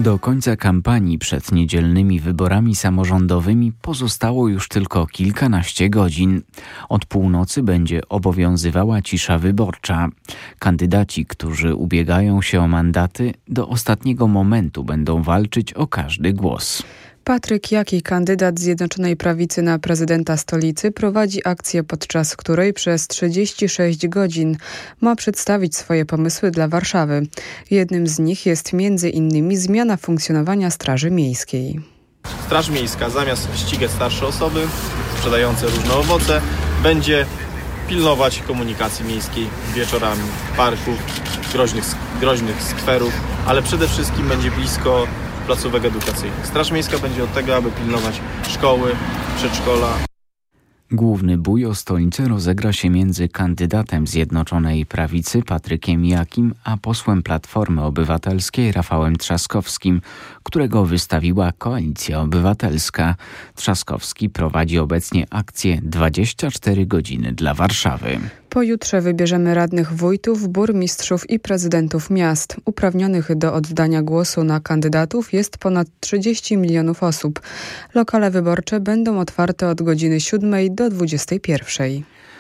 Do końca kampanii przed niedzielnymi wyborami samorządowymi pozostało już tylko kilkanaście godzin. Od północy będzie obowiązywała cisza wyborcza. Kandydaci, którzy ubiegają się o mandaty, do ostatniego momentu będą walczyć o każdy głos. Patryk Jaki, kandydat Zjednoczonej Prawicy na prezydenta stolicy, prowadzi akcję, podczas której przez 36 godzin ma przedstawić swoje pomysły dla Warszawy. Jednym z nich jest m.in. zmiana funkcjonowania Straży Miejskiej. Straż Miejska zamiast ścigać starsze osoby sprzedające różne owoce będzie pilnować komunikacji miejskiej wieczorami, parków, groźnych skwerów, ale przede wszystkim będzie blisko placówek edukacyjnych. Straż Miejska będzie od tego, aby pilnować szkoły, przedszkola. Główny bój o stolicę rozegra się między kandydatem Zjednoczonej Prawicy Patrykiem Jakim a posłem Platformy Obywatelskiej Rafałem Trzaskowskim, którego wystawiła Koalicja Obywatelska. Trzaskowski prowadzi obecnie akcję 24 godziny dla Warszawy. Pojutrze wybierzemy radnych wójtów, burmistrzów i prezydentów miast. Uprawnionych do oddania głosu na kandydatów jest ponad 30 milionów osób. Lokale wyborcze będą otwarte od godziny 7 do 21.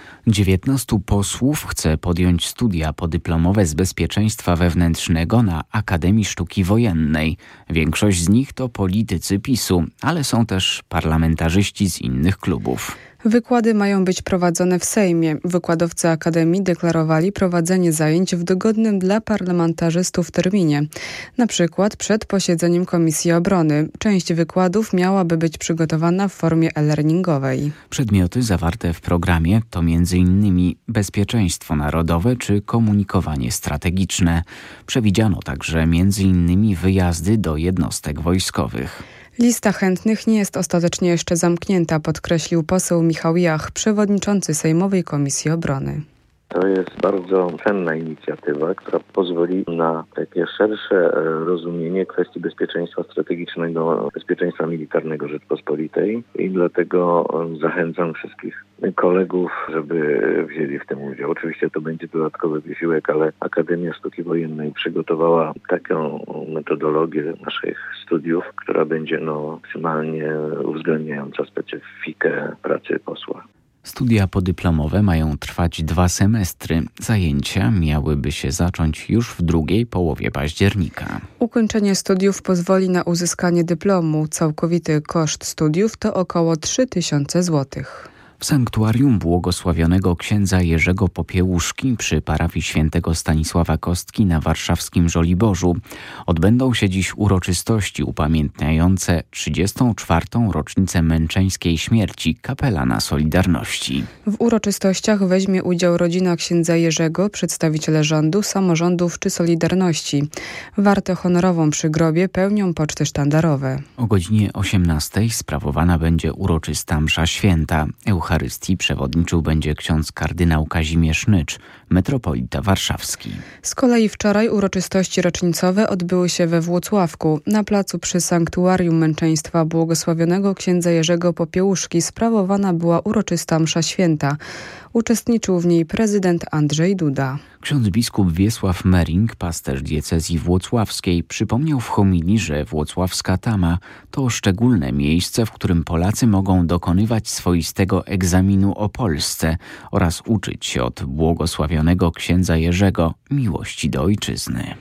19 posłów chce podjąć studia podyplomowe z bezpieczeństwa wewnętrznego na Akademii Sztuki Wojennej. Większość z nich to politycy PiS-u, ale są też parlamentarzyści z innych klubów. Wykłady mają być prowadzone w Sejmie. Wykładowcy Akademii deklarowali prowadzenie zajęć w dogodnym dla parlamentarzystów terminie. Na przykład przed posiedzeniem Komisji Obrony. Część wykładów miałaby być przygotowana w formie e-learningowej. Przedmioty zawarte w programie to m.in. bezpieczeństwo narodowe czy komunikowanie strategiczne. Przewidziano także m.in. wyjazdy do jednostek wojskowych. Lista chętnych nie jest ostatecznie jeszcze zamknięta, podkreślił poseł Michał Jach, przewodniczący Sejmowej Komisji Obrony. To jest bardzo cenna inicjatywa, która pozwoli na takie szersze rozumienie kwestii bezpieczeństwa strategicznego, bezpieczeństwa militarnego Rzeczpospolitej i dlatego zachęcam wszystkich kolegów, żeby wzięli w tym udział. Oczywiście to będzie dodatkowy wysiłek, ale Akademia Sztuki Wojennej przygotowała taką metodologię naszych studiów, która będzie maksymalnie uwzględniająca specyfikę pracy posła. Studia podyplomowe mają trwać 2 semestry. Zajęcia miałyby się zacząć już w drugiej połowie października. Ukończenie studiów pozwoli na uzyskanie dyplomu. Całkowity koszt studiów to około 3000 zł. W sanktuarium błogosławionego księdza Jerzego Popiełuszki przy parafii świętego Stanisława Kostki na warszawskim Żoliborzu odbędą się dziś uroczystości upamiętniające 34. rocznicę męczeńskiej śmierci kapelana Solidarności. W uroczystościach weźmie udział rodzina księdza Jerzego, przedstawiciele rządu, samorządów czy Solidarności. Wartę honorową przy grobie pełnią poczty sztandarowe. O godzinie 18 sprawowana będzie uroczysta msza święta. Eucharystii przewodniczył będzie ksiądz kardynał Kazimierz Nycz, metropolita warszawski. Z kolei wczoraj uroczystości rocznicowe odbyły się we Włocławku. Na placu przy Sanktuarium Męczeństwa błogosławionego księdza Jerzego Popiełuszki sprawowana była uroczysta msza święta. Uczestniczył w niej prezydent Andrzej Duda. Ksiądz biskup Wiesław Mering, pasterz diecezji włocławskiej, przypomniał w homilii, że włocławska Tama to szczególne miejsce, w którym Polacy mogą dokonywać swoistego egzaminu o Polsce oraz uczyć się od błogosławionego księdza Jerzego miłości do ojczyzny.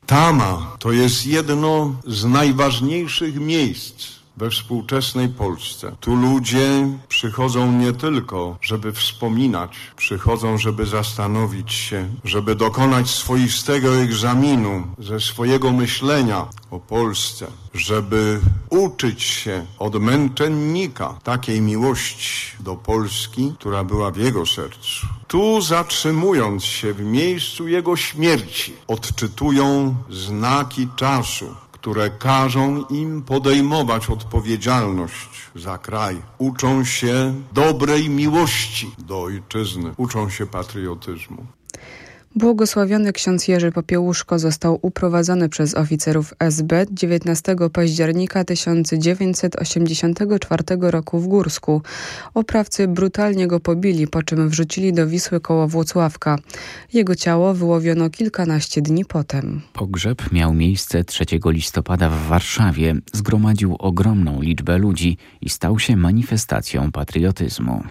Tama to jest jedno z najważniejszych miejsc we współczesnej Polsce. Tu ludzie przychodzą nie tylko, żeby wspominać, przychodzą, żeby zastanowić się, żeby dokonać swoistego egzaminu ze swojego myślenia o Polsce, żeby uczyć się od męczennika takiej miłości do Polski, która była w jego sercu. Tu, zatrzymując się w miejscu jego śmierci, odczytują znaki czasu, które każą im podejmować odpowiedzialność za kraj. Uczą się dobrej miłości do ojczyzny, uczą się patriotyzmu. Błogosławiony ksiądz Jerzy Popiełuszko został uprowadzony przez oficerów SB 19 października 1984 roku w Górsku. Oprawcy brutalnie go pobili, po czym wrzucili do Wisły koło Włocławka. Jego ciało wyłowiono kilkanaście dni potem. Pogrzeb miał miejsce 3 listopada w Warszawie. Zgromadził ogromną liczbę ludzi i stał się manifestacją patriotyzmu.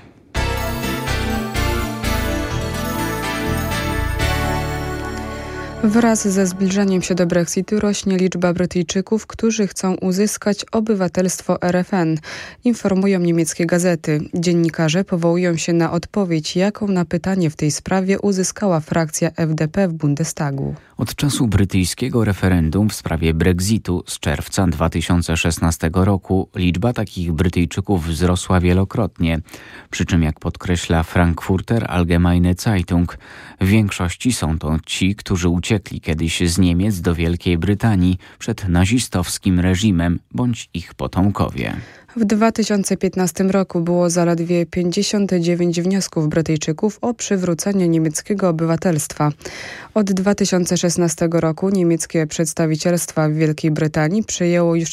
Wraz ze zbliżaniem się do Brexitu rośnie liczba Brytyjczyków, którzy chcą uzyskać obywatelstwo RFN, informują niemieckie gazety. Dziennikarze powołują się na odpowiedź, jaką na pytanie w tej sprawie uzyskała frakcja FDP w Bundestagu. Od czasu brytyjskiego referendum w sprawie Brexitu z czerwca 2016 roku liczba takich Brytyjczyków wzrosła wielokrotnie. Przy czym, jak podkreśla Frankfurter Allgemeine Zeitung, w większości są to ci, którzy uciekli kiedyś z Niemiec do Wielkiej Brytanii przed nazistowskim reżimem bądź ich potomkowie. W 2015 roku było zaledwie 59 wniosków Brytyjczyków o przywrócenie niemieckiego obywatelstwa. Od 2016 roku niemieckie przedstawicielstwa w Wielkiej Brytanii przyjęło już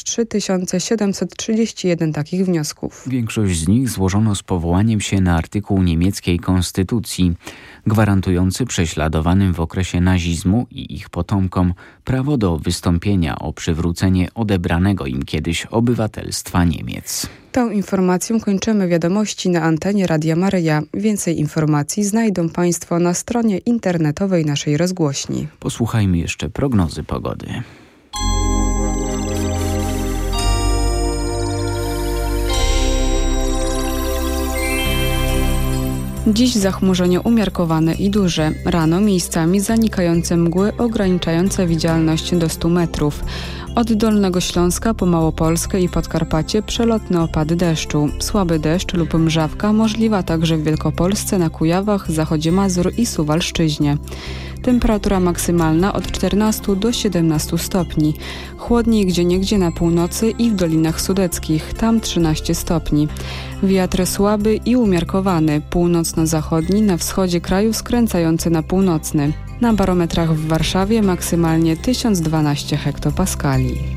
3731 takich wniosków. Większość z nich złożono z powołaniem się na artykuł niemieckiej konstytucji, gwarantujący prześladowanym w okresie nazizmu i ich potomkom prawo do wystąpienia o przywrócenie odebranego im kiedyś obywatelstwa Niemiec. Tą informacją kończymy wiadomości na antenie Radia Maryja. Więcej informacji znajdą Państwo na stronie internetowej naszej rozgłośni. Posłuchajmy jeszcze prognozy pogody. Dziś zachmurzenie umiarkowane i duże. Rano miejscami zanikające mgły ograniczające widzialność do 100 metrów. Od Dolnego Śląska po Małopolskę i Podkarpacie przelotne opady deszczu. Słaby deszcz lub mrzawka możliwa także w Wielkopolsce, na Kujawach, zachodzie Mazur i Suwalszczyźnie. Temperatura maksymalna od 14 do 17 stopni. Chłodniej gdzieniegdzie na północy i w Dolinach Sudeckich, tam 13 stopni. Wiatr słaby i umiarkowany, północno-zachodni, na wschodzie kraju skręcający na północny. Na barometrach w Warszawie maksymalnie 1012 hektopaskali.